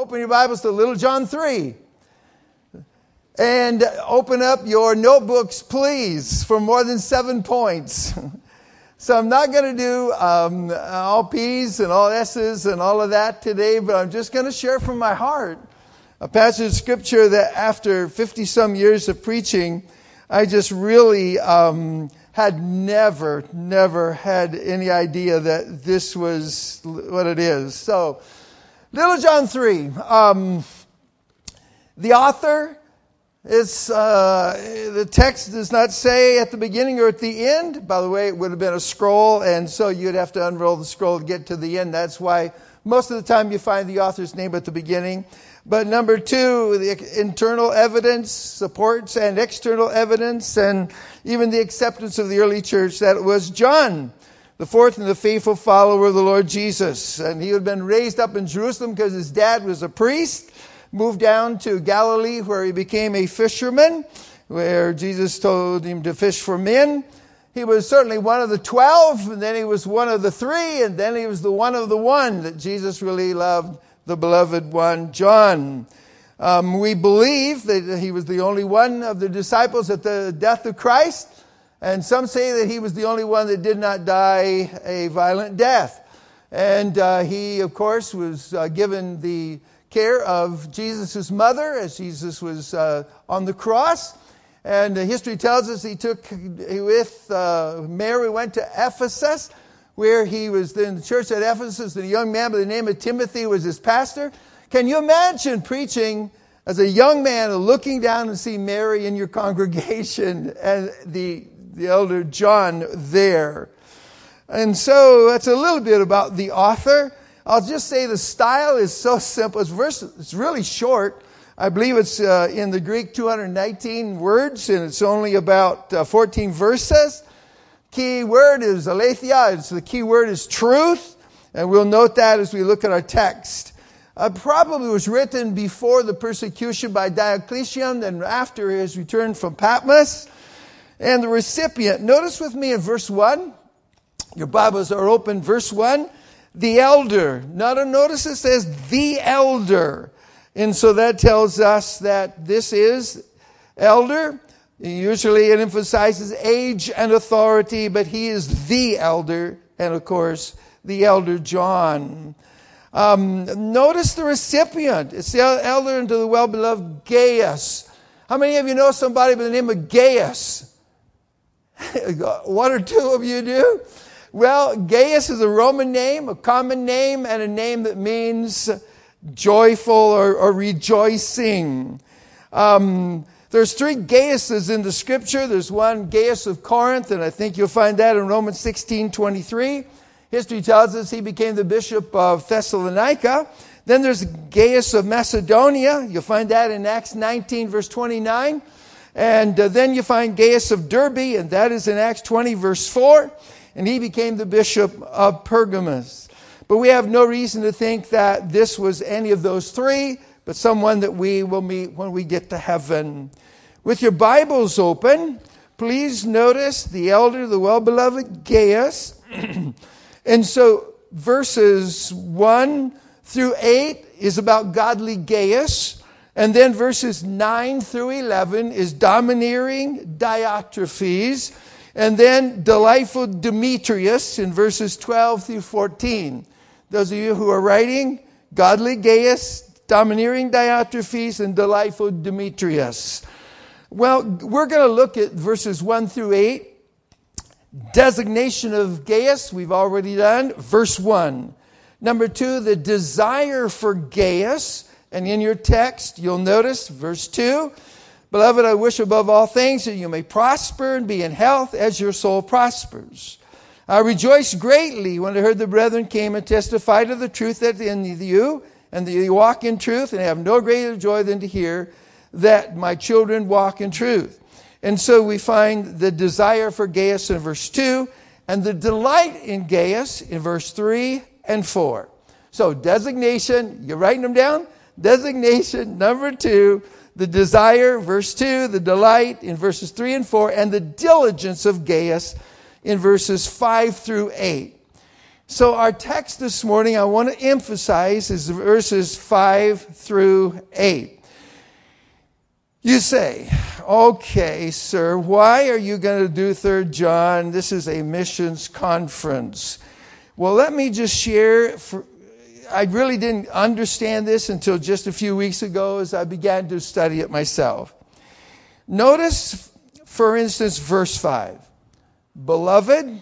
open your Bibles to Little John 3. And open up your notebooks, please, for more than 7 points. So I'm not going to do all P's and all S's and all of that today, but I'm just going to share from my heart a passage of Scripture that after 50-some years of preaching, I just really had never had any idea that this was what it is. So, Little John 3. The author is, the text does not say at the beginning or at the end. By the way, it would have been a scroll, and so you'd have to unroll the scroll to get to the end. That's why most of the time you find the author's name at the beginning. But number 2, the internal evidence supports and external evidence and even the acceptance of the early church that it was John, the fourth and the faithful follower of the Lord Jesus. And he had been raised up in Jerusalem because his dad was a priest, moved down to Galilee where he became a fisherman, where Jesus told him to fish for men. He was certainly one of the 12, and then he was one of the 3, and then he was the one of the 1 that Jesus really loved, the beloved one, John. We believe that he was the only one of the disciples at the death of Christ. And some say that he was the only one that did not die a violent death. And he, of course, was given the care of Jesus' mother as Jesus was on the cross. And history tells us he took with Mary, went to Ephesus, where he was in the church at Ephesus, and a young man by the name of Timothy was his pastor. Can you imagine preaching as a young man and looking down and see Mary in your congregation and the elder John there? And so that's a little bit about the author. I'll just say the style is so simple. It's really short. I believe it's in the Greek 219 words, and it's only about 14 verses. Key word is aletheia. The key word is truth. And we'll note that as we look at our text. Probably was written before the persecution by Diocletian and after his return from Patmos. And the recipient, notice with me in verse 1. Your Bibles are open. Verse 1. The elder. Notice it says the elder. And so that tells us that this is elder. Usually it emphasizes age and authority, but he is the elder, and of course, the elder John. Notice the recipient. It's the elder unto the well-beloved Gaius. How many of you know somebody by the name of Gaius? 1 or 2 of you do? Well, Gaius is a Roman name, a common name, and a name that means joyful or rejoicing. There's 3 Gaiuses in the Scripture. There's one Gaius of Corinth, and I think you'll find that in Romans 16:23. History tells us he became the bishop of Thessalonica. Then there's Gaius of Macedonia. You'll find that in Acts 19, verse 29. And then you find Gaius of Derbe, and that is in Acts 20, verse 4. And he became the bishop of Pergamos. But we have no reason to think that this was any of those 3, but someone that we will meet when we get to heaven. With your Bibles open, please notice the elder, the well-beloved Gaius. And so verses 1 through 8 is about godly Gaius. And then verses 9 through 11 is domineering Diotrephes. And then delightful Demetrius in verses 12 through 14. Those of you who are writing, godly Gaius, domineering Diotrephes, and delightful Demetrius. Well, we're going to look at verses 1 through 8. Designation of Gaius, we've already done. Verse 1. Number 2, the desire for Gaius. And in your text, you'll notice verse 2. Beloved, I wish above all things that you may prosper and be in health as your soul prospers. I rejoiced greatly when I heard the brethren came and testified of the truth that in you, and that you walk in truth, and I have no greater joy than to hear that my children walk in truth. And so we find the desire for Gaius in verse 2, and the delight in Gaius in verse 3 and 4. So designation, you're writing them down? Designation, number 2, the desire, verse 2, the delight in verses 3 and 4, and the diligence of Gaius in verses 5 through 8. So our text this morning, I want to emphasize, is verses 5 through 8. You say, okay, sir, why are you going to do 3 John? This is a missions conference. Well, let me just share. I really didn't understand this until just a few weeks ago as I began to study it myself. Notice, for instance, verse 5. Beloved,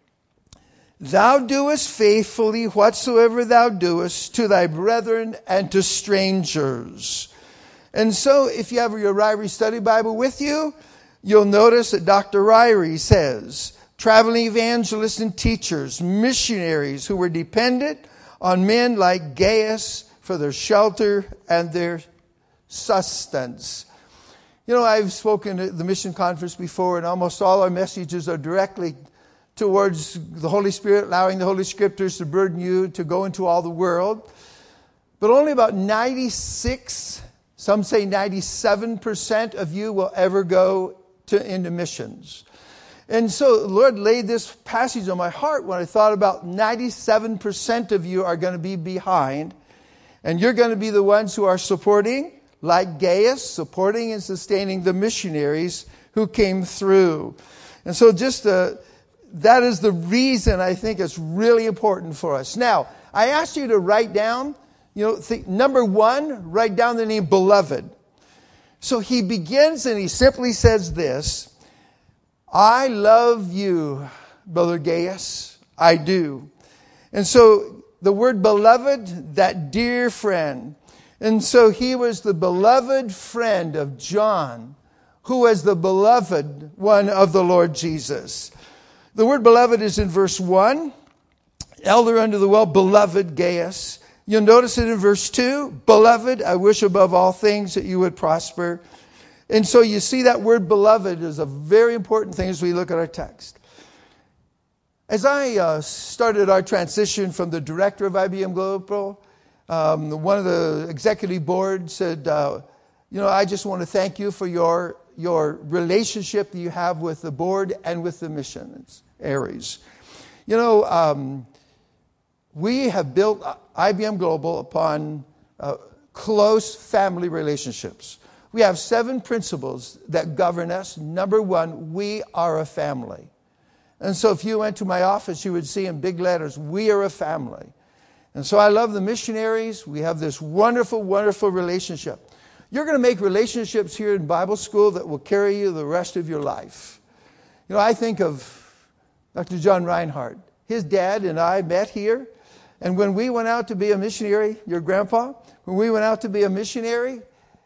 thou doest faithfully whatsoever thou doest to thy brethren and to strangers. And so if you have your Ryrie Study Bible with you, you'll notice that Dr. Ryrie says, traveling evangelists and teachers, missionaries who were dependent on men like Gaius for their shelter and their sustenance. You know, I've spoken at the mission conference before, and almost all our messages are directly towards the Holy Spirit, allowing the Holy Scriptures to burden you to go into all the world. But only about 96, some say 97% of you will ever go into missions. And so the Lord laid this passage on my heart when I thought about 97% of you are going to be behind. And you're going to be the ones who are supporting, like Gaius, supporting and sustaining the missionaries who came through. And so that is the reason I think it's really important for us. Now, I asked you to write down, number 1, write down the name beloved. So he begins and he simply says this, I love you, Brother Gaius. I do. And so the word beloved, that dear friend. And so he was the beloved friend of John, who was the beloved one of the Lord Jesus. The word beloved is in verse 1. Elder under the well, beloved Gaius. You'll notice it in verse 2. Beloved, I wish above all things that you would prosper. And so you see that word beloved is a very important thing as we look at our text. As I started our transition from the director of IBM Global, one of the executive board said, I just want to thank you for your relationship that you have with the board and with the missions areas. We have built IBM Global upon close family relationships. We have 7 principles that govern us. Number 1, we are a family. And so if you went to my office, you would see in big letters, we are a family. And so I love the missionaries. We have this wonderful, wonderful relationship. You're going to make relationships here in Bible school that will carry you the rest of your life. I think of Dr. John Reinhardt. His dad and I met here. And when we went out to be a missionary, your grandpa, when we went out to be a missionary,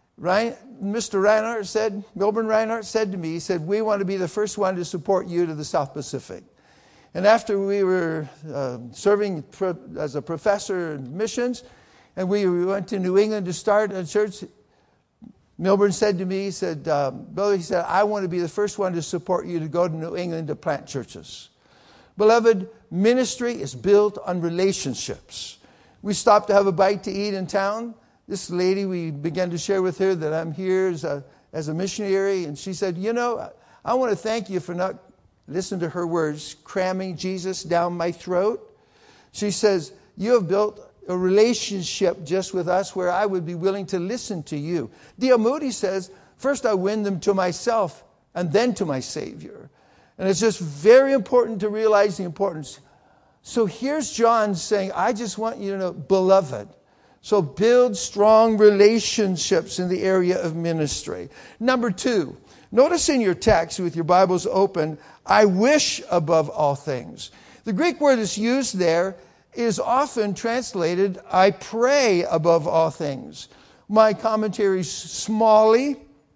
Mr. Reinhardt said, Milburn Reinhardt said to me, he said, we want to be the first one to support you to the South Pacific. And after we were serving as a professor in missions, and we went to New England to start a church, Milburn said to me, he said, Brother, he said, I want to be the first one to support you to go to New England to plant churches. Beloved, ministry is built on relationships. We stopped to have a bite to eat in town. This lady, we began to share with her that I'm here as a missionary. And she said, I want to thank you for not, listen to her words, cramming Jesus down my throat. She says, you have built a relationship just with us where I would be willing to listen to you. D.L. Moody says, first I win them to myself and then to my Savior. And it's just very important to realize the importance. So here's John saying, I just want you to know, beloved. So build strong relationships in the area of ministry. Number 2, notice in your text with your Bibles open, I wish above all things. The Greek word that's used there is often translated, I pray above all things. My commentary, Smalley,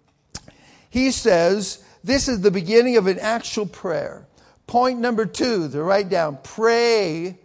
he says, this is the beginning of an actual prayer. Point number 2, to write down, pray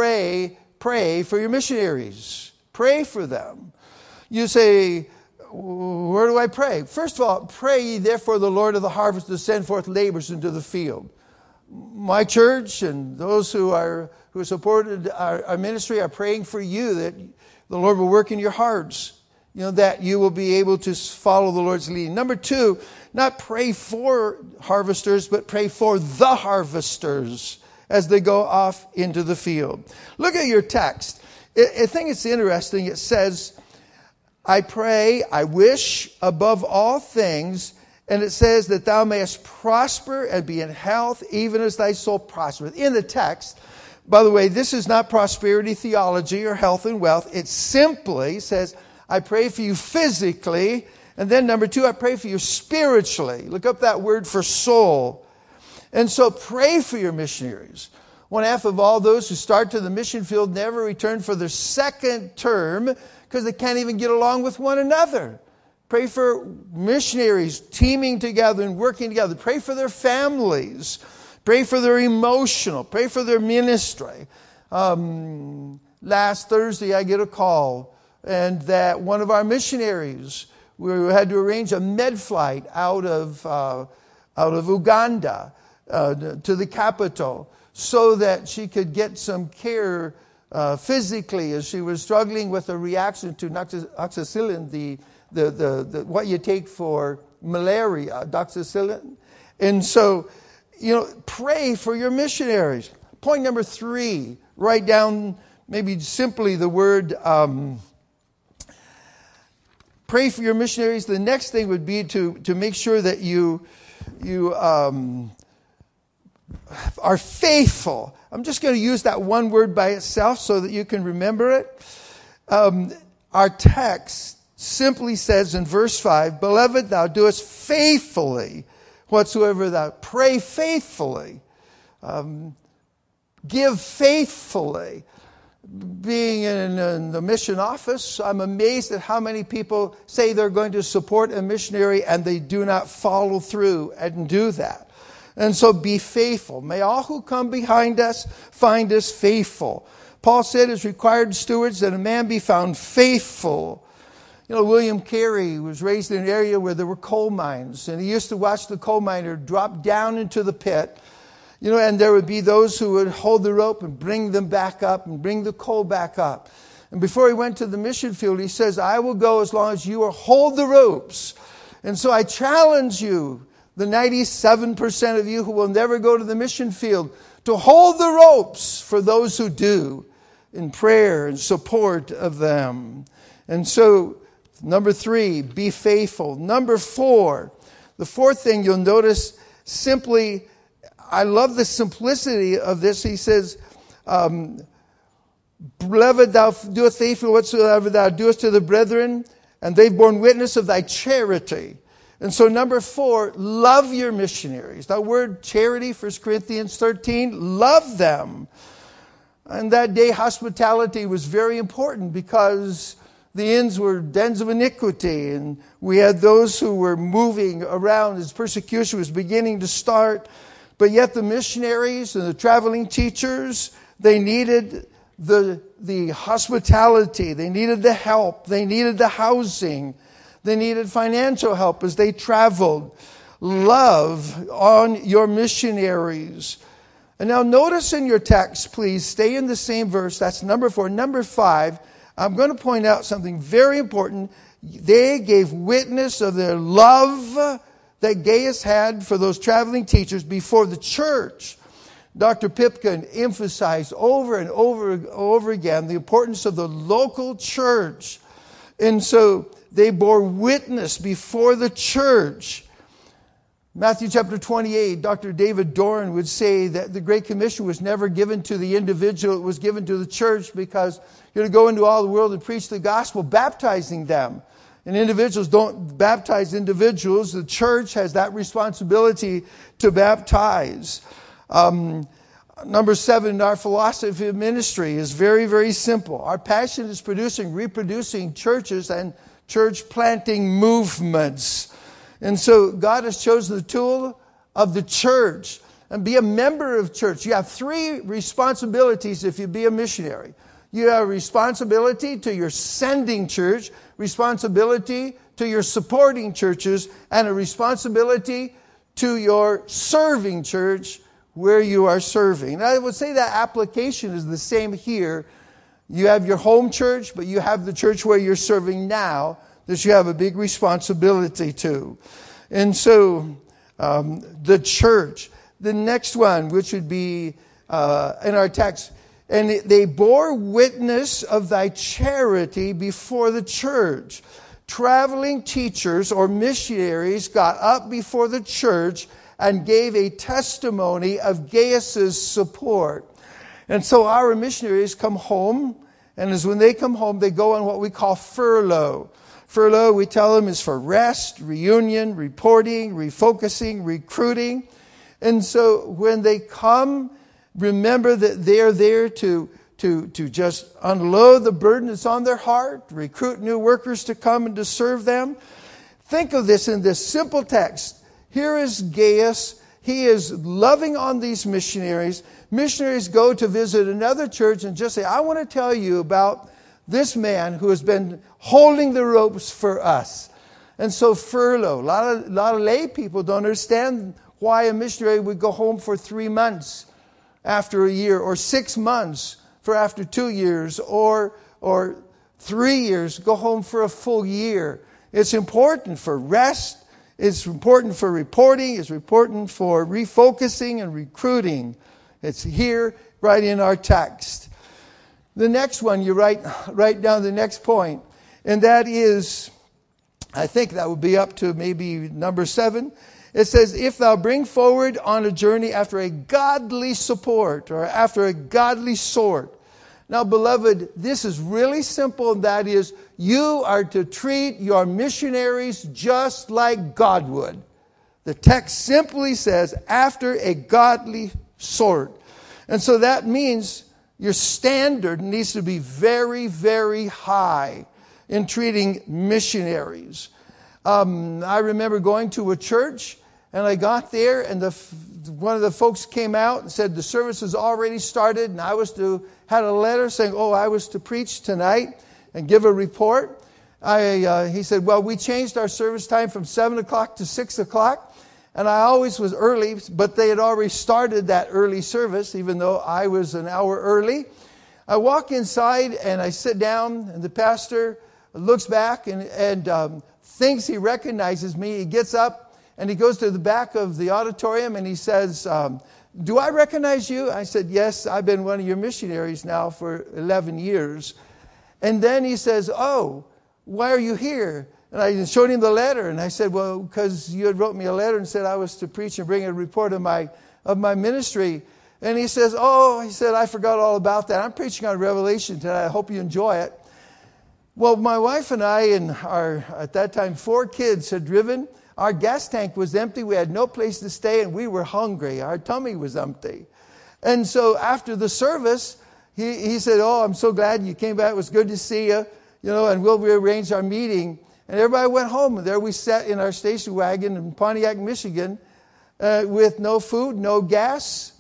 for your missionaries. Pray for them. You say, where do I pray? First of all, pray ye therefore the Lord of the harvest to send forth laborers into the field. My church and those who supported our ministry are praying for you that the Lord will work in your hearts, that you will be able to follow the Lord's leading. Number 2, not pray for harvesters, but pray for the harvesters as they go off into the field. Look at your text. I think it's interesting. It says, I pray, I wish above all things, and it says that thou mayest prosper and be in health, even as thy soul prospereth. In the text, by the way, this is not prosperity theology or health and wealth. It simply says, I pray for you physically. And then number 2, I pray for you spiritually. Look up that word for soul. And so pray for your missionaries. 1/2 of all those who start to the mission field never return for their second term because they can't even get along with one another. Pray for missionaries teaming together and working together. Pray for their families. Pray for their emotional. Pray for their ministry. Last Thursday, I get a call, and that one of our missionaries, we had to arrange a med flight out of Uganda to the capital so that she could get some care physically as she was struggling with a reaction to doxycycline, the what you take for malaria, doxycycline. And so, pray for your missionaries. Point number 3, write down maybe simply the word pray for your missionaries. The next thing would be to make sure that you are faithful. I'm just going to use that one word by itself so that you can remember it. Our text simply says in verse 5, Beloved, thou doest faithfully whatsoever thou pray faithfully. Give faithfully. Being in the mission office, I'm amazed at how many people say they're going to support a missionary and they do not follow through and do that. And so be faithful. May all who come behind us find us faithful. Paul said as required stewards that a man be found faithful. William Carey was raised in an area where there were coal mines, and he used to watch the coal miner drop down into the pit. And there would be those who would hold the rope and bring them back up and bring the coal back up. And before he went to the mission field, he says, I will go as long as you will hold the ropes. And so I challenge you, the 97% of you who will never go to the mission field, to hold the ropes for those who do in prayer and support of them. And so, number 3, be faithful. Number 4, the fourth thing you'll notice simply, I love the simplicity of this. He says, Beloved, thou doest faithfully whatsoever thou doest to the brethren, and they've borne witness of thy charity. And so number 4, love your missionaries. That word charity, 1 Corinthians 13, love them. And that day hospitality was very important because the inns were dens of iniquity, and we had those who were moving around as persecution was beginning to start. But yet the missionaries and the traveling teachers, they needed the hospitality. They needed the help. They needed the housing. They needed financial help as they traveled. Love on your missionaries. And now notice in your text, please, stay in the same verse. That's number 4. Number 5, I'm going to point out something very important. They gave witness of their love that Gaius had for those traveling teachers before the church. Dr. Pipkin emphasized over and over again the importance of the local church. And so they bore witness before the church. Matthew chapter 28, Dr. David Doran would say that the Great Commission was never given to the individual, it was given to the church because you're to go into all the world and preach the gospel, baptizing them. And individuals don't baptize individuals. The church has that responsibility to baptize. Number 7, our philosophy of ministry is very, very simple. Our passion is reproducing churches and church planting movements. And so God has chosen the tool of the church. And be a member of church. You have 3 responsibilities if you be a missionary. You have a responsibility to your sending church, responsibility to your supporting churches, and a responsibility to your serving church where you are serving. Now, I would say that application is the same here. You have your home church, but you have the church where you're serving now that you have a big responsibility to. And so, the church. The next one, which would be in our text. And they bore witness of thy charity before the church. Traveling teachers or missionaries got up before the church and gave a testimony of Gaius's support. And so our missionaries come home, and as when they come home, they go on what we call furlough. Furlough, we tell them, is for rest, reunion, reporting, refocusing, recruiting. And so when they come, remember that they're there to just unload the burden that's on their heart, recruit new workers to come and to serve them. Think of this in this simple text. Here is Gaius. He is loving on these missionaries. Missionaries go to visit another church and just say, I want to tell you about this man who has been holding the ropes for us. And so furlough. A lot of lay people don't understand why a missionary would go home for 3 months after a year, or 6 months for after 2 years, or 3 years, go home for a full year. It's important for rest. It's important for reporting. It's important for refocusing and recruiting. It's here right in our text. The next one, you write down the next point, and that is, I think that would be up to maybe number 7. It says, if thou bring forward on a journey after a godly support, or after a godly sort. Now, beloved, this is really simple, and that is, you are to treat your missionaries just like God would. The text simply says, after a godly sort. And so that means your standard needs to be very, very high in treating missionaries. I remember going to a church, and I got there, and one of the folks came out and said the service has already started, and had a letter saying, I was to preach tonight and give a report. He said, well, we changed our service time from 7 o'clock to 6 o'clock, and I always was early, but they had already started that early service, even though I was an hour early. I walk inside, and I sit down, and the pastor looks back and thinks he recognizes me. He gets up, and he goes to the back of the auditorium, and he says, do I recognize you? I said, yes, I've been one of your missionaries now for 11 years. And then he says, why are you here? And I showed him the letter, and I said, well, because you had wrote me a letter and said I was to preach and bring a report of my ministry. And he says, I forgot all about that. I'm preaching on Revelation tonight. I hope you enjoy it. Well, my wife and I and our, at that time, 4 kids had driven. Our gas tank was empty. We had no place to stay, and we were hungry. Our tummy was empty. And so after the service, he said, I'm so glad you came back. It was good to see you, and we'll rearrange our meeting. And everybody went home, and there we sat in our station wagon in Pontiac, Michigan, with no food, no gas,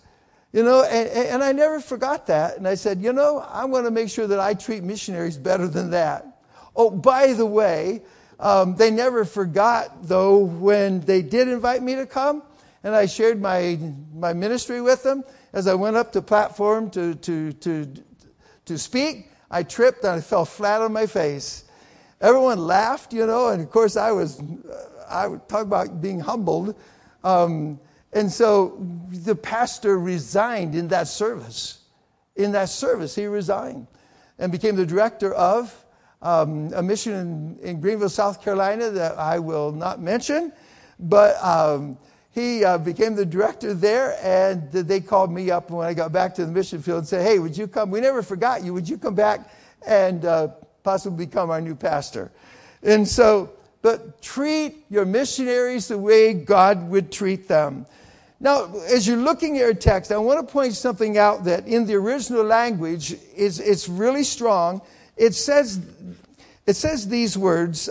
and I never forgot that. And I said, I want to make sure that I treat missionaries better than that. Oh, by the way, they never forgot, though, when they did invite me to come, and I shared my ministry with them. As I went up the platform to speak, I tripped and I fell flat on my face. Everyone laughed, and of course I would talk about being humbled. And so the pastor resigned in that service. In that service, he resigned and became the director of a mission in Greenville, South Carolina that I will not mention. But he became the director there, and they called me up when I got back to the mission field and said, hey, would you come? We never forgot you. Would you come back and possibly become our new pastor? And so, but treat your missionaries the way God would treat them. Now, as you're looking at your text, I want to point something out that in the original language it's really strong. It says these words,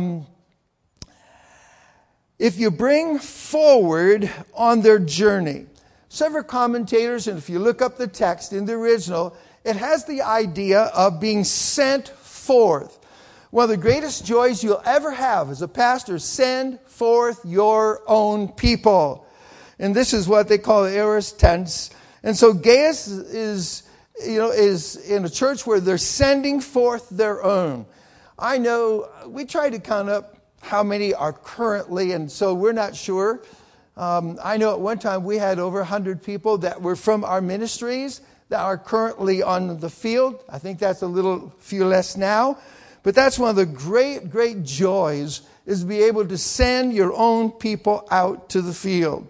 if you bring forward on their journey. Several commentators, and if you look up the text in the original, it has the idea of being sent forth. One of the greatest joys you'll ever have as a pastor, send forth your own people. And this is what they call the aorist tense. And so Gaius is in a church where they're sending forth their own. I know we try to count up how many are currently, and so we're not sure I know at one time we had over 100 people that were from our ministries that are currently on the field. I think that's a few less now. But that's one of the great, great joys, is to be able to send your own people out to the field.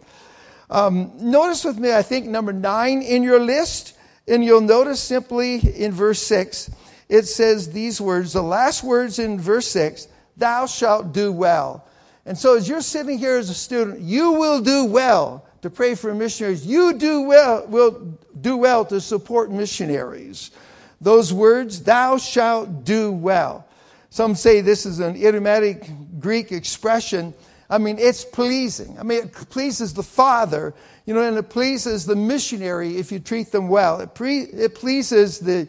Notice with me, I think, number 9 in your list. And you'll notice simply in verse 6, it says these words, the last words in verse 6, thou shalt do well. And so as you're sitting here as a student, you will do well to pray for missionaries. You will do well to support missionaries. Those words, thou shalt do well. Some say this is an idiomatic Greek expression. I mean, it's pleasing. I mean, it pleases the Father, and it pleases the missionary if you treat them well. It pleases the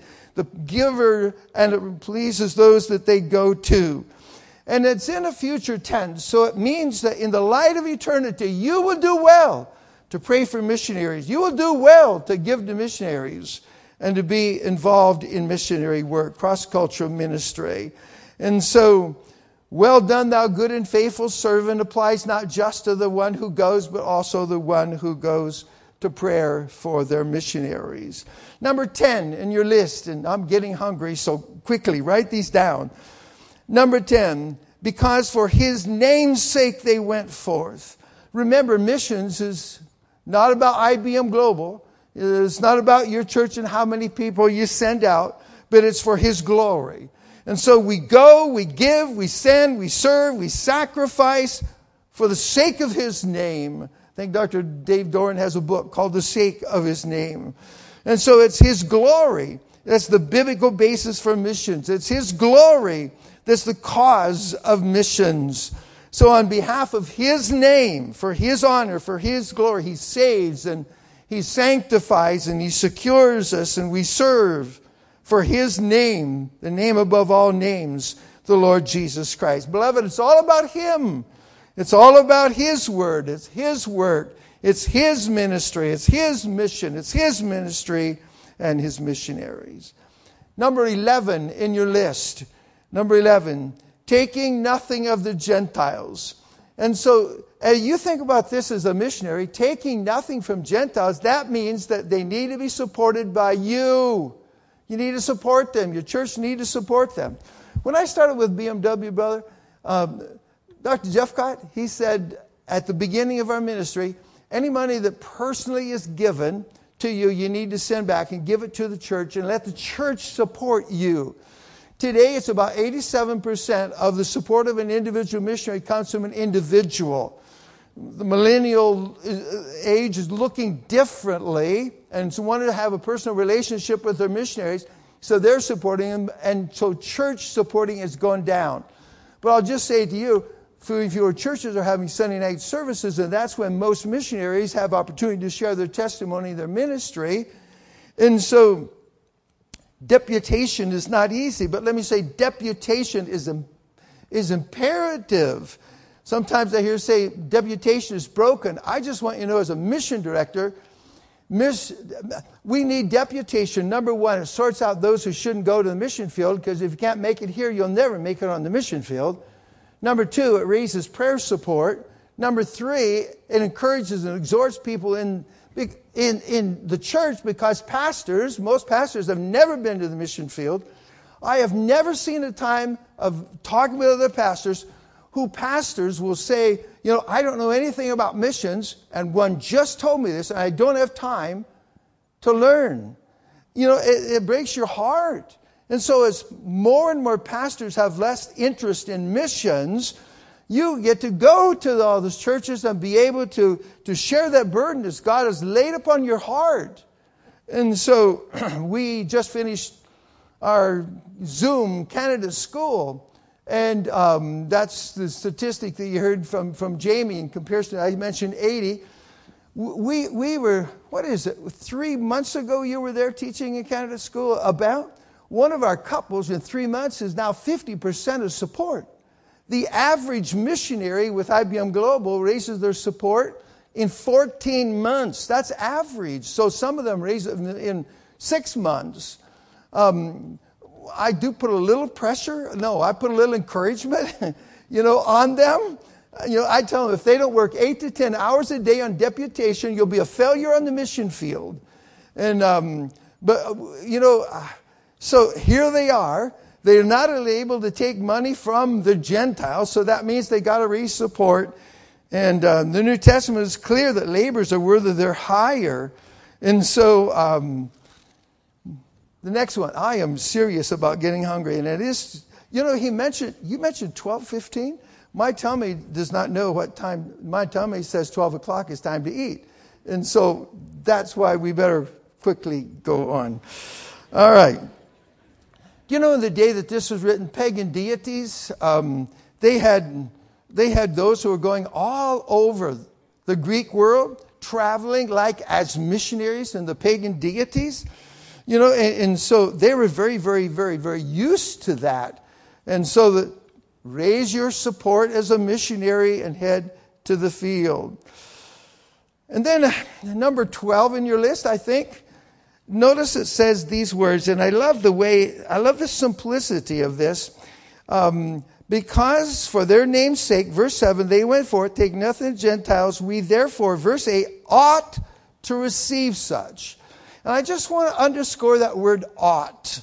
giver, and it pleases those that they go to. And it's in a future tense, so it means that in the light of eternity, you will do well to pray for missionaries. You will do well to give to missionaries and to be involved in missionary work, cross-cultural ministry. And so, well done, thou good and faithful servant, applies not just to the one who goes, but also the one who goes to prayer for their missionaries. Number 10 in your list, and I'm getting hungry, so quickly write these down. Number 10, because for his name's sake they went forth. Remember, missions is not about IBM Global. It's not about your church and how many people you send out, but it's for his glory. And so we go, we give, we send, we serve, we sacrifice for the sake of his name. I think Dr. Dave Doran has a book called The Sake of His Name. And so it's his glory. That's the biblical basis for missions. It's his glory that's the cause of missions. So on behalf of his name, for his honor, for his glory, he saves and he sanctifies and he secures us, and we serve for his name, the name above all names, the Lord Jesus Christ. Beloved, it's all about him. It's all about his word. It's his work. It's his ministry. It's his mission. It's his ministry and his missionaries. Number 11 in your list. Number 11, taking nothing of the Gentiles. And so you think about this as a missionary, taking nothing from Gentiles, that means that they need to be supported by you. You need to support them. Your church needs to support them. When I started with BMW, brother, Dr. Jeffcott, he said at the beginning of our ministry, any money that personally is given to you, you need to send back and give it to the church and let the church support you. Today, it's about 87% of the support of an individual missionary comes from an individual. The millennial age is looking differently, and so wanted to have a personal relationship with their missionaries, so they're supporting them, and so church supporting is going down. But I'll just say to you, fewer churches are having Sunday night services, and that's when most missionaries have opportunity to share their testimony, their ministry. And so deputation is not easy, but let me say deputation is imperative. Sometimes I hear say deputation is broken. I just want you to know, as a mission director, we need deputation. Number one, it sorts out those who shouldn't go to the mission field, because if you can't make it here, you'll never make it on the mission field. Number two, it raises prayer support. Number three, it encourages and exhorts people in the church, because most pastors have never been to the mission field. I have never seen a time of talking with other pastors who pastors will say, I don't know anything about missions, and one just told me this, and I don't have time to learn. It breaks your heart. And so as more and more pastors have less interest in missions, you get to go to all those churches and be able to share that burden that God has laid upon your heart. And so we just finished our Zoom Canada School. And that's the statistic that you heard from Jamie in comparison. I mentioned 80. We were, 3 months ago you were there teaching in Canada School about? One of our couples in 3 months is now 50% of support. The average missionary with IBM Global raises their support in 14 months. That's average. So some of them raise it in 6 months. I do put a little pressure. No, I put a little encouragement, on them. I tell them, if they don't work 8 to 10 hours a day on deputation, you'll be a failure on the mission field. And, so here they are. They're not able to take money from the Gentiles, so that means they got to raise support. And the New Testament is clear that laborers are worthy of their hire. And so the next one, I am serious about getting hungry. And it is, you mentioned 12:15. My tummy does not know what time. My tummy says 12 o'clock is time to eat. And so that's why we better quickly go on. All right. In the day that this was written, pagan deities, they had those who were going all over the Greek world, traveling like as missionaries and the pagan deities. And so they were very, very, very, very used to that. And so raise your support as a missionary and head to the field. And then number 12 in your list, I think, notice it says these words, and I love the simplicity of this. Because for their name's sake, verse 7, they went forth, take nothing of Gentiles. We therefore, verse 8, ought to receive such. And I just want to underscore that word ought.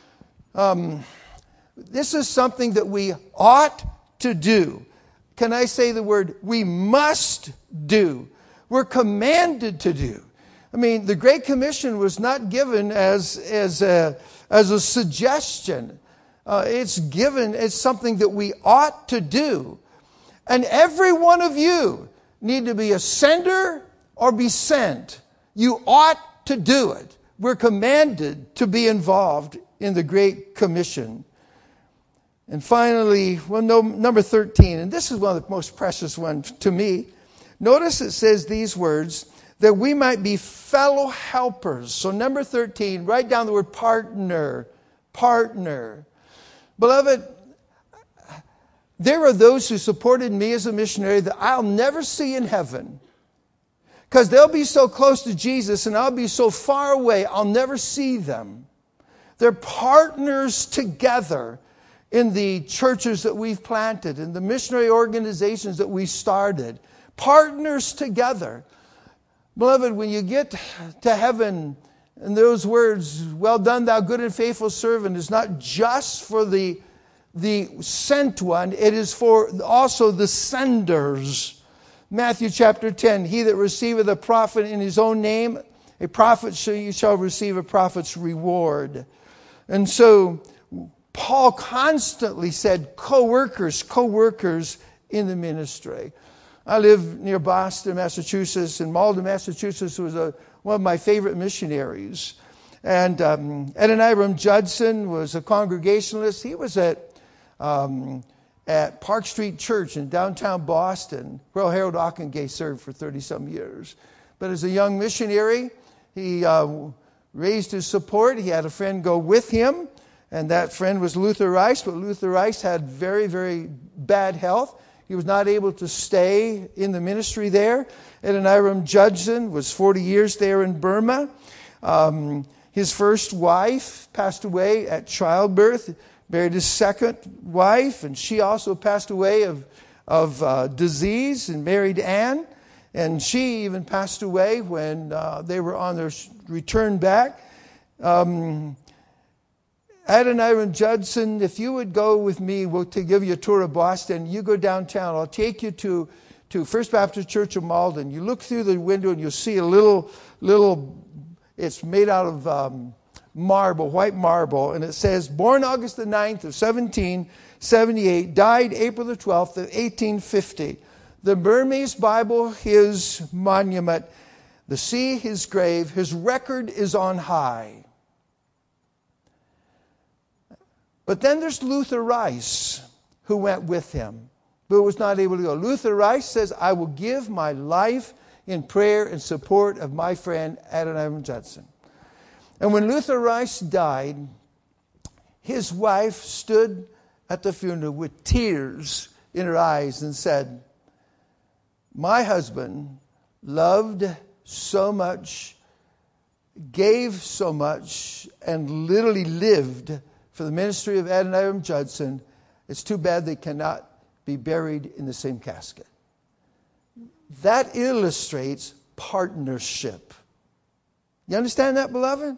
This is something that we ought to do. Can I say the word we must do? We're commanded to do. I mean, the Great Commission was not given as a suggestion. It's given as something that we ought to do. And every one of you need to be a sender or be sent. You ought to do it. We're commanded to be involved in the Great Commission. And finally, number 13, and this is one of the most precious ones to me. Notice it says these words, that we might be fellow helpers. So number 13, write down the word partner. Partner. Beloved, there are those who supported me as a missionary that I'll never see in heaven. Because they'll be so close to Jesus and I'll be so far away, I'll never see them. They're partners together in the churches that we've planted, in the missionary organizations that we started. Partners together. Beloved, when you get to heaven, and those words, well done, thou good and faithful servant, is not just for the sent one, it is for also the senders. Matthew chapter 10, he that receiveth a prophet in his own name, a prophet shall receive a prophet's reward. And so Paul constantly said co-workers in the ministry. I live near Boston, Massachusetts, and Malden, Massachusetts was one of my favorite missionaries. And Adoniram Judson was a Congregationalist. He was at Park Street Church in downtown Boston, where Harold Ockenga served for 30-some years. But as a young missionary, he raised his support. He had a friend go with him, and that friend was Luther Rice. But Luther Rice had very, very bad health. He was not able to stay in the ministry there. Adoniram Judson was 40 years there in Burma. His first wife passed away at childbirth, married his second wife, and she also passed away of disease and married Anne. And she even passed away when they were on their return back. Adoniram Judson, if you would go with me to give you a tour of Boston, you go downtown. I'll take you to First Baptist Church of Malden. You look through the window and you'll see a little. It's made out of marble, white marble, and it says, born August the 9th of 1778, died April the 12th of 1850. The Burmese Bible, his monument. The sea, his grave. His record is on high. But then there's Luther Rice, who went with him, but was not able to go. Luther Rice says, I will give my life in prayer and support of my friend Adoniram Judson. And when Luther Rice died, his wife stood at the funeral with tears in her eyes and said, my husband loved so much, gave so much, and literally lived for the ministry of Adoniram Judson. It's too bad they cannot be buried in the same casket. That illustrates partnership. You understand that, beloved?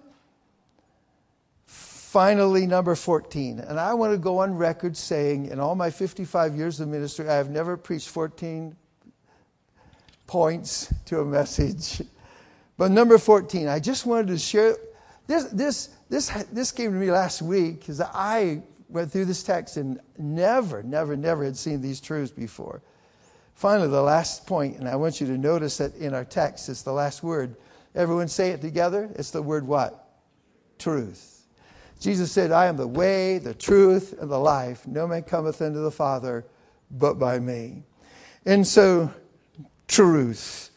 Finally, number 14. And I want to go on record saying, in all my 55 years of ministry, I have never preached 14 points to a message. But number 14, I just wanted to share. This came to me last week because I went through this text and never had seen these truths before. Finally, the last point, and I want you to notice that in our text, it's the last word. Everyone say it together. It's the word what? Truth. Jesus said, I am the way, the truth, and the life. No man cometh unto the Father but by me. And so, truth.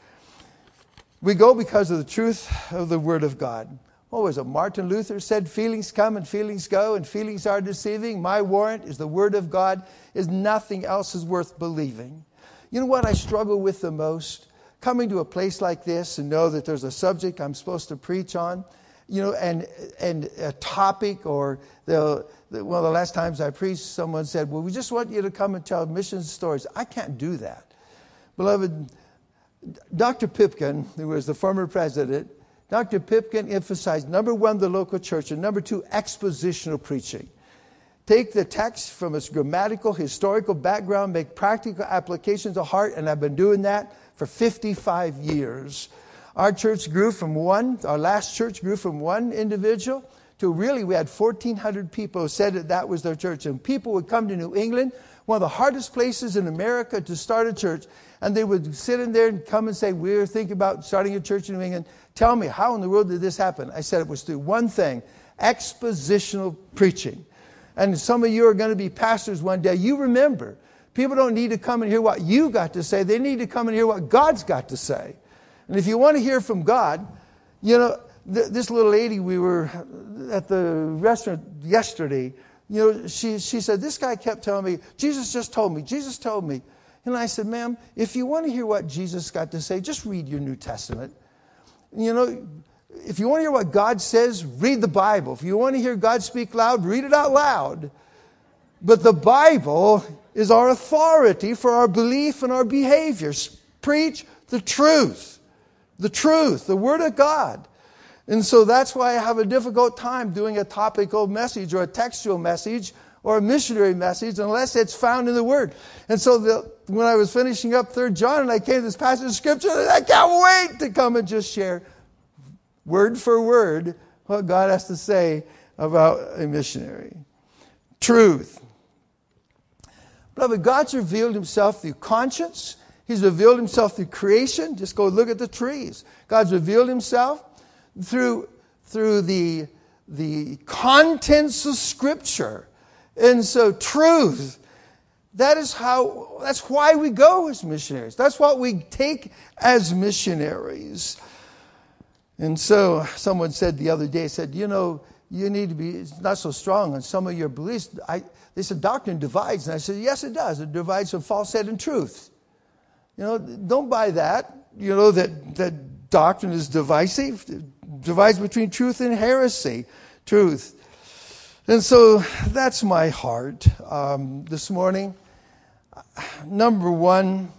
We go because of the truth of the Word of God. What was it? Martin Luther said, feelings come and feelings go, and feelings are deceiving. My warrant is the Word of God, is nothing else is worth believing. You know what I struggle with the most? Coming to a place like this and know that there's a subject I'm supposed to preach on, you know, and a topic, or one of the last times I preached, someone said, well, we just want you to come and tell mission stories. I can't do that. Beloved, Dr. Pipkin, who was the former president, Dr. Pipkin emphasized, number one, the local church, and number two, expositional preaching. Take the text from its grammatical, historical background, make practical applications of heart, and I've been doing that for 55 years. Our church grew from our last church grew from one individual to really we had 1,400 people who said that was their church. And people would come to New England, one of the hardest places in America to start a church, and they would sit in there and come and say, we're thinking about starting a church in New England. Tell me, how in the world did this happen? I said it was through one thing, expositional preaching. And some of you are going to be pastors one day. You remember, people don't need to come and hear what you got to say. They need to come and hear what God's got to say. And if you want to hear from God, you know, this little lady, we were at the restaurant yesterday, you know, she said, this guy kept telling me, Jesus just told me, Jesus told me. And I said, ma'am, if you want to hear what Jesus got to say, just read your New Testament. You know, if you want to hear what God says, read the Bible. If you want to hear God speak loud, read it out loud. But the Bible is our authority for our belief and our behaviors. Preach the truth, the Word of God. And so that's why I have a difficult time doing a topical message or a textual message or a missionary message unless it's found in the Word. And so when I was finishing up 3 John and I came to this passage of Scripture, I can't wait to come and just share word for word what God has to say about a missionary. Truth. Beloved, God's revealed Himself through conscience. He's revealed Himself through creation. Just go look at the trees. God's revealed Himself through the contents of Scripture. And so truth, that's why we go as missionaries. That's what we take as missionaries. And so someone said the other day, said, you know, you need to be not so strong on some of your beliefs. They said doctrine divides. And I said, yes, it does. It divides from falsehood and truth. You know, don't buy that. You know, that doctrine is divisive. It divides between truth and heresy. Truth. And so that's my heart this morning. Number one,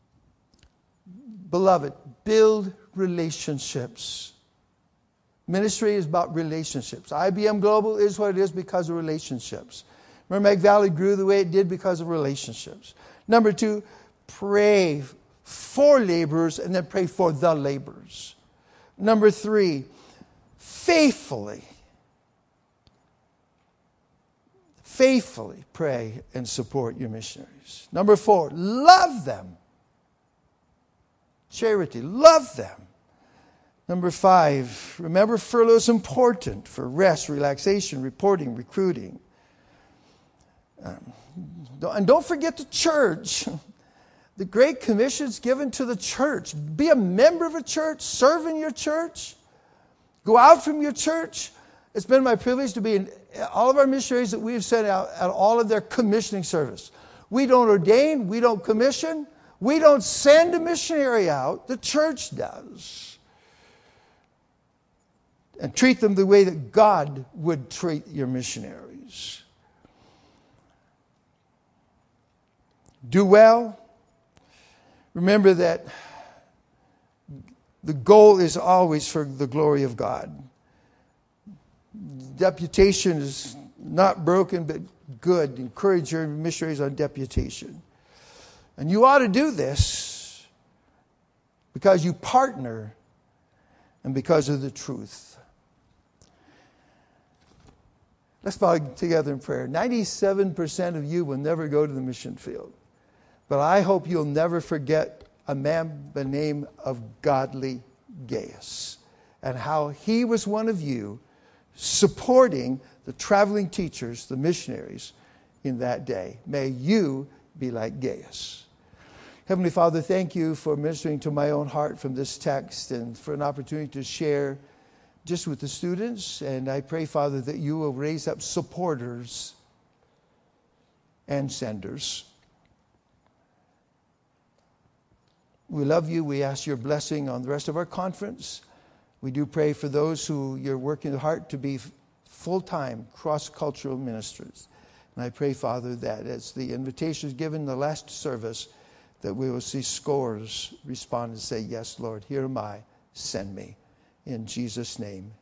beloved, build relationships. Ministry is about relationships. IBM Global is what it is because of relationships. Merrimack Valley grew the way it did because of relationships. Number two, pray for laborers and then pray for the laborers. Number three, faithfully pray and support your missionaries. Number four, love them. Charity, love them. Number five, remember furlough is important for rest, relaxation, reporting, recruiting. And don't forget the church. The Great Commission is given to the church. Be a member of a church. Serve in your church. Go out from your church. It's been my privilege to be in all of our missionaries that we've sent out at all of their commissioning service. We don't ordain. We don't commission. We don't send a missionary out. The church does. And treat them the way that God would treat your missionaries. do well. Remember that the goal is always for the glory of God. Deputation is not broken, but good. Encourage your missionaries on deputation. And you ought to do this because you partner and because of the truth. Let's bow together in prayer. 97% of you will never go to the mission field. But I hope you'll never forget a man by the name of Godly Gaius and how he was one of you supporting the traveling teachers, the missionaries in that day. May you be like Gaius. Heavenly Father, thank you for ministering to my own heart from this text and for an opportunity to share just with the students. And I pray, Father, that you will raise up supporters and senders. We love you. We ask your blessing on the rest of our conference. We do pray for those who you're working hard to be full-time cross-cultural ministers. And I pray, Father, that as the invitation is given in the last service, that we will see scores respond and say, yes, Lord, here am I, send me. In Jesus' name,